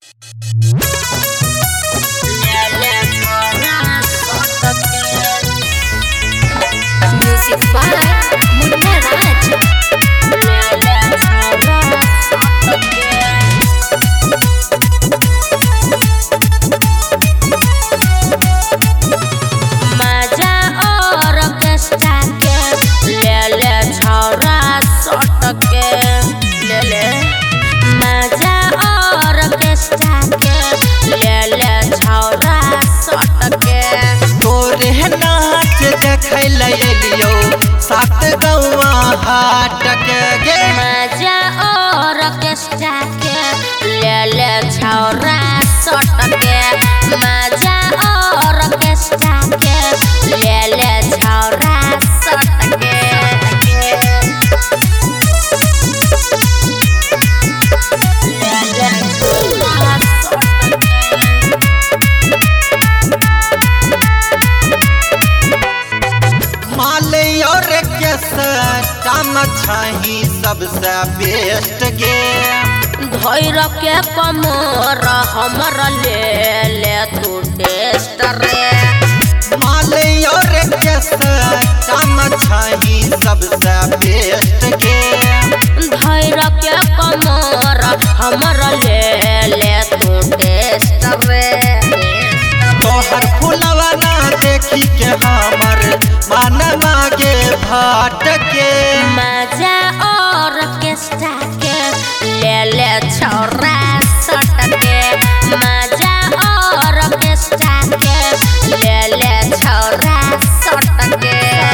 Music by Munna Raj. मजा और orchestra के ले छौरा सट के ले मजा और ऑर्केस्ट्रा के ले छौरा सट के तोरे नाच देखै ले एलियो सात गौआ हाट के गे मजा और ऑर्केस्ट्रा के ले छौरा सट के मजा और ऑर्केस्ट्रा के ले छौरा सट के माले और काम छही सबसे बेस्ट गे धैर के कमर हमर ले तू टेस्ट रे माले और काम छही सबसे बेस्ट गे धैर के कमर हमर ले तू टेस्ट रे तोहर फुलवा ना देखी के हमर मन मागे भाट के मजा और ऑर्केस्ट्रा के ले छौरा सट के मजा और ऑर्केस्ट्रा के ले छौरा सट के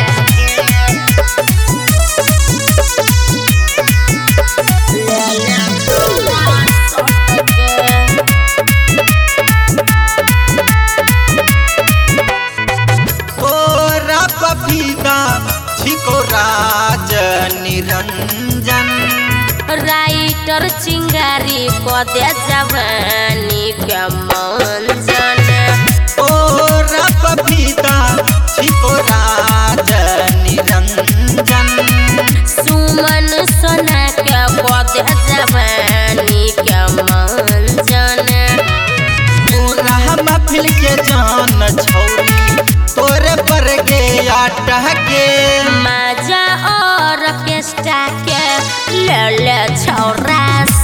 तोरा पपीता छिको राज निरंजन राइटर चिंगारी को दे जवानी के मंजन तोरा पपीता छिको राज निरंजन सुमन सोना के को दे जवानी के मंजन पूरा महफिल के जान छौरी तोरे पर गे अटके मजा और ऑर्केस्ट्रा के ले छौरा